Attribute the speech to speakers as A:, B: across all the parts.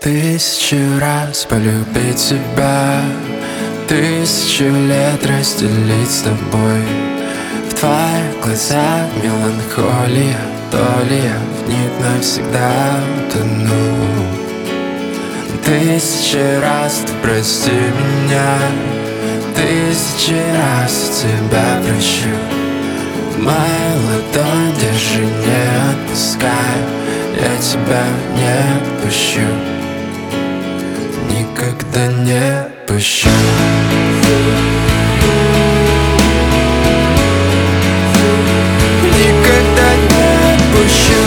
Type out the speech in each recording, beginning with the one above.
A: Тысячу раз полюбить тебя, 1000 лет разделить с тобой. В твоих глазах меланхолия, то ли я в них навсегда утону. 1000 раз ты прости меня, 1000 раз тебя прощу. Мою ладонь держи, не отпускай, я тебя не отпущу, никогда не отпущу. Никогда не отпущу.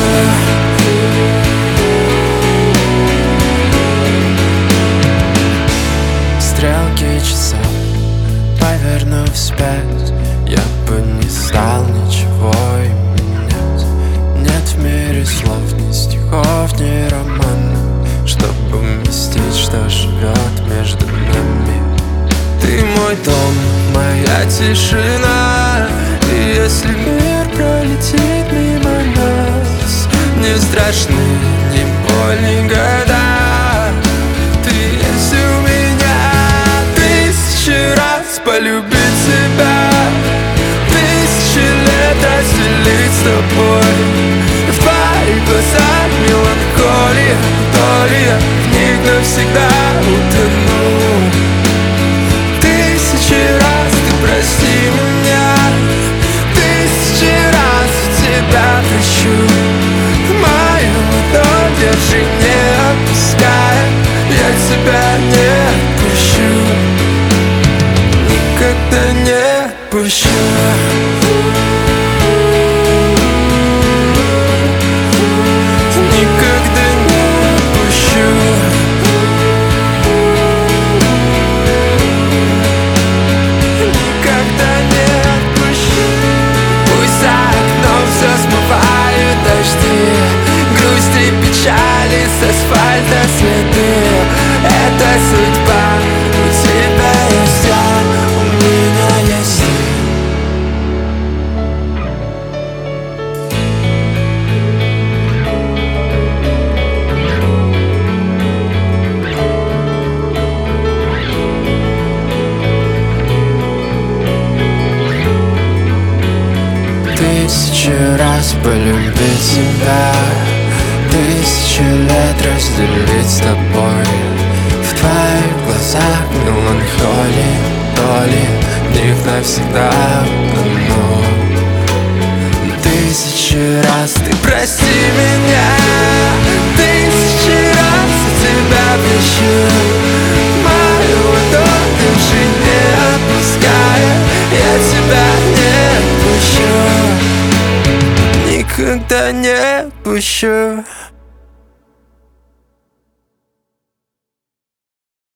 A: Стрелки часов повернув вспять, я бы не стал ничего менять. Нет в мире слов, ни стихов, ни романов, чтобы вместить, что живет между нами. Ты мой дом, моя тишина, и если мир пролетит мимо нас, не страшны ни боль, ни года. Ты есть у меня. 1000 раз полюбить тебя, 1000 лет разделить с тобой. В твоих глазах меланхолия, то ли я в них навсегда утону. 1000 раз ты прости меня, 1000 раз тебя прощу. Мою ладонь держи, не отпускай, я тебя не отпущу, никогда не отпущу. Никогда не отпущу. Никогда не отпущу. Пусть за окном все смывают дожди, грусть и печали с асфальта следы. Это судьба, у тебя есть я, у меня есть ты. Тысячу раз полюбить тебя, 1000 лет разделить с тобой. В твоих глазах меланхолия, то ли в них навсегда утону. 1000 раз ты прости меня, 1000 раз тебя прощу. Мою ладонь держи, не отпуская, я тебя не отпущу, никогда не отпущу.